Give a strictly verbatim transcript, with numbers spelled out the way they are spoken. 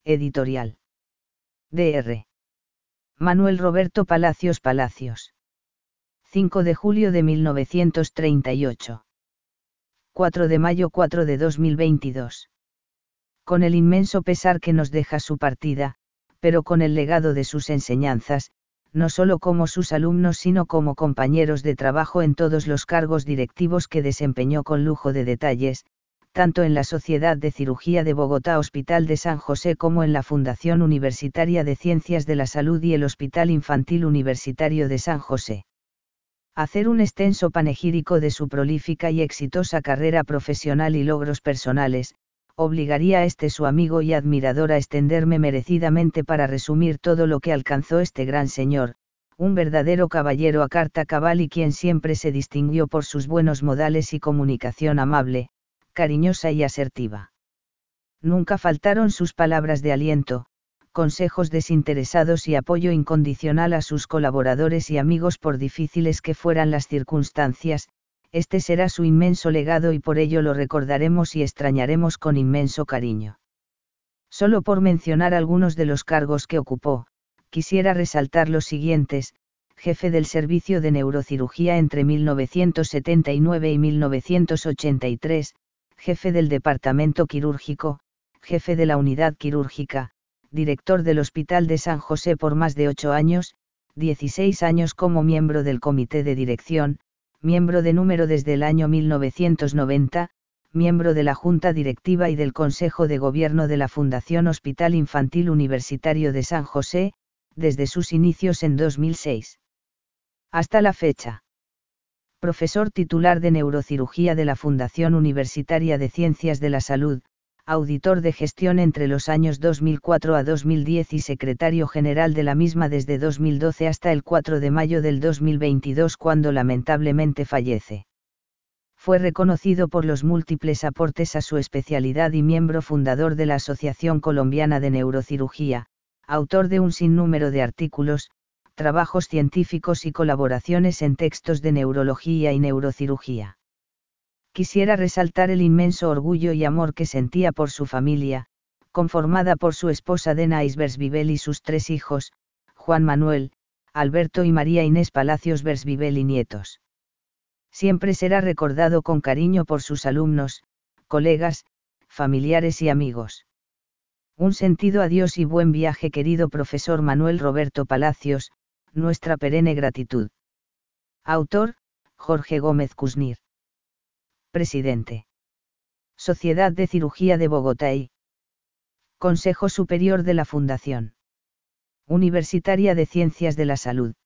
editorial. D R Manuel Roberto Palacios Palacios. cinco de julio de mil novecientos treinta y ocho. cuatro de mayo cuatro de dos mil veintidós. Con el inmenso pesar que nos deja su partida, pero con el legado de sus enseñanzas, no solo como sus alumnos sino como compañeros de trabajo en todos los cargos directivos que desempeñó con lujo de detalles, tanto en la Sociedad de Cirugía de Bogotá Hospital de San José como en la Fundación Universitaria de Ciencias de la Salud y el Hospital Infantil Universitario de San José. Hacer un extenso panegírico de su prolífica y exitosa carrera profesional y logros personales, obligaría a este su amigo y admirador a extenderme merecidamente para resumir todo lo que alcanzó este gran señor, un verdadero caballero a carta cabal y quien siempre se distinguió por sus buenos modales y comunicación amable, cariñosa y asertiva. Nunca faltaron sus palabras de aliento, consejos desinteresados y apoyo incondicional a sus colaboradores y amigos por difíciles que fueran las circunstancias. Este será su inmenso legado y por ello lo recordaremos y extrañaremos con inmenso cariño. Solo por mencionar algunos de los cargos que ocupó, quisiera resaltar los siguientes: jefe del Servicio de Neurocirugía entre mil novecientos setenta y nueve y mil novecientos ochenta y tres, jefe del Departamento Quirúrgico, jefe de la Unidad Quirúrgica, director del Hospital de San José por más de ocho años, dieciséis años como miembro del Comité de Dirección, miembro de número desde el año mil novecientos noventa, miembro de la Junta Directiva y del Consejo de Gobierno de la Fundación Hospital Infantil Universitario de San José, desde sus inicios en dos mil seis. Hasta la fecha. Profesor titular de Neurocirugía de la Fundación Universitaria de Ciencias de la Salud, auditor de gestión entre los años dos mil cuatro a dos mil diez y secretario general de la misma desde dos mil doce hasta el cuatro de mayo del dos mil veintidós cuando lamentablemente fallece. Fue reconocido por los múltiples aportes a su especialidad y miembro fundador de la Asociación Colombiana de Neurocirugía, autor de un sinnúmero de artículos, trabajos científicos y colaboraciones en textos de neurología y neurocirugía. Quisiera resaltar el inmenso orgullo y amor que sentía por su familia, conformada por su esposa Dena Bersvivel y sus tres hijos, Juan Manuel, Alberto y María Inés Palacios Bersvivel y nietos. Siempre será recordado con cariño por sus alumnos, colegas, familiares y amigos. Un sentido adiós y buen viaje, querido profesor Manuel Roberto Palacios, nuestra perenne gratitud. Autor, Jorge Gómez Cusnir. Presidente. Sociedad de Cirugía de Bogotá y Consejo Superior de la Fundación Universitaria de Ciencias de la Salud.